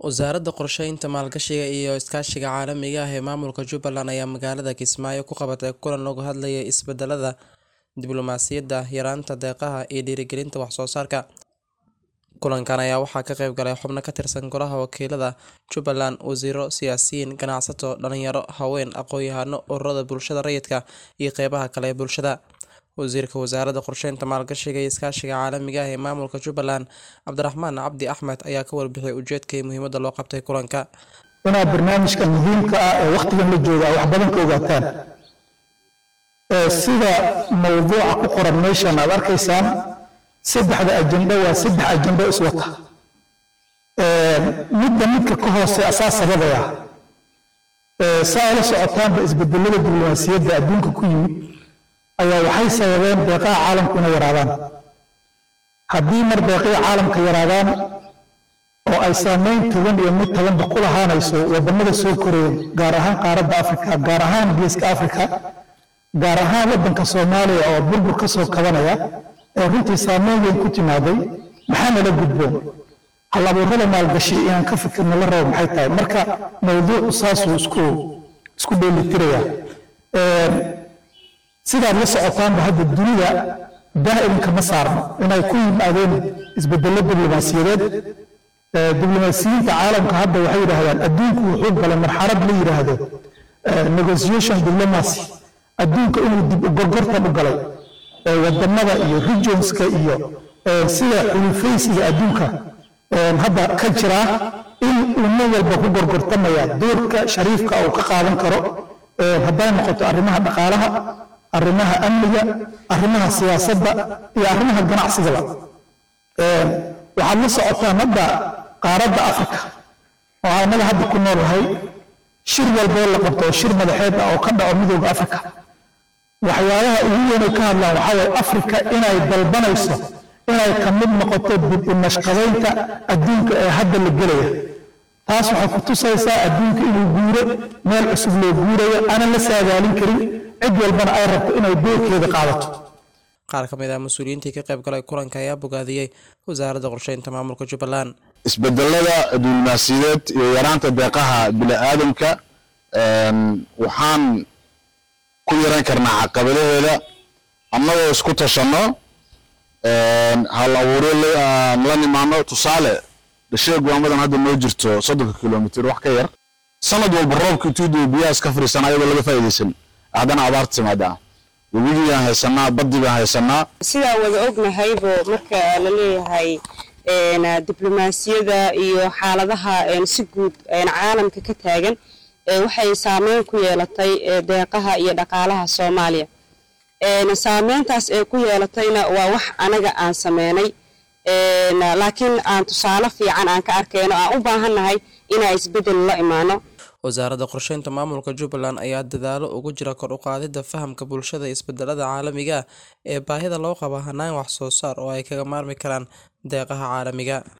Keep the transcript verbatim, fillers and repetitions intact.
Wasaaradda Qorsheynta Maalgashiga iyo Iskaashiga Caalamiga ah ee Maamulka Jubbaland ayaa magaalada Kismaayo ku qabatay kulan looga hadlayay isbedelada diblumaasiyadda, yaraynta deeqaha iyo dhiirigelinta wax soo saarka. Kulankan ayaa waxaa ka qayb galay xubno ka tirsan Golaha Wakiilada Jubbaland, wasiirro, siyaasiyiin, ganacsato, dhalinyaro, haween, aqoon-yahano, ururada bulshada rayidka iyo qeybaha kale ee bulshada. Wasiirka Wasaaradda Qorsheynta Maalgashiga iyo Iskaashiga Caalamiga ah ee Maamulka Jubbaland, Cabdiraxmaan Cabdi Axmed, ayaa ka warbixiyay ujeedka iyo muhiimadda loo qabtay kulanka. Inaa barnaamijkan muhiimka ah ee waqtigan la jooga wax badan ka ogaataan. Ee sida mawduuca ku qoran meeshan aad arkaysaan saddexda ajenda waa saddex ajenda is wata. Ee midda midka ka hoose asaas sababaya. Ee saa la socotaanba isbedelada diblumaasiyadda adduunka ku yimid ayaa waxay sababeen deeqaha caalamku inay yaraadaan. Haddii mar deeqaha caalamka yaraadaan oo ay saameyn togan iyo mid tobanba ku lahaanayso wadamada soo koraya gaar ahaan qaaradda Afrika, gaar ahaan geeska Afrika, gaar ahaan waddanka Soomaaliya oo burbur ka soo kabanaya ee runtii saameyn weyn ku timaaday, maxaa nala gudboon? hal abuurada maalgashi inaan ka fikirno la rabo maxay tahay? Marka mawduucu saasuu isku isku dheelitiraya. sidaad la socotaanba hadda dunida daa'imka ma saarno inay ku yimaadeen isbedello diblumaasiyadeed. diblumaasiyiinta caalamka hadda waxay yidhaahdaan adduunku wuxuu galay marxalad la yidhaahdo negotiation diplomacy. adduunka inuu dib u gorgortan u galay wadamada iyo regionska iyo sida xulufaysiga adduunka hadda ka jira in uu nin walba ku gorgortamaya doorka shariifka uu ka qaadan karo hadday noqoto arrimaha dhaqaalaha, arrimaha amniga, arrimaha siyaasadda iyo arrimaha ganacsiga. ee waxaad la socotaan hadda qaaradda Afrika oo anaga hadda ku noolahay shir walba la qabto shir madaxeed oo ka dhaco midowga Afrika. waxyaabaha ugu weyn ka hadlaan waxa way Afrika inay dalbanayso inay ka mid noqoto dib u nashqadeynta adduunka ee hadda la gelaya. taas waxay ku tusaysaa adduunka inuu guuro meel cusub loo guurayo aan la saadaalin karin cid walbana ay rabto inay doorkeeda qaadato. qaar ka mid ah mas'uuliyiinta ka qayb galay kulanka ayaa bogaadiyay Wasaaradda Qorsheynta Maamulka Jubbaland. isbedelada diblumaasiyadeed iyo yaraanta deeqaha bini'aadamka waxaan ku yaran karnaa caqabadaheeda annagoo isku tashano hal abuuro la nimaano. tusaale dhashay go'aamadan hadda noo jirto soddon kiiloomitir wax ka yar sanad walba roobka tuudu biyaas ka fariisan ayadoo laga faa'iideysan haddana abaarta timaada wabigii aan haysanaa baddiga haysanaa. sidaa wada ognahaybo marka la leeyahay diblumaasiyadda iyo xaaladaha si guud caalamka ka taagan waxay saameyn ku yeelatay deeqaha iyo dhaqaalaha Soomaaliya. saameyntaas ee ku yeelatayna waa wax anaga aan sameynay laakiin aan tusaale fiican aan ka arkayno aan u baahanahay inay isbedel la imaano. Wasaaradda Qorsheynta Maamulka Jubbaland ayaa dadaalo ugu jira kor u qaadida fahamka bulshada isbedelada caalamiga ah ee baahida loo qabo hanaan wax soo saar oo ay kaga maarmi karaan deeqaha caalamiga.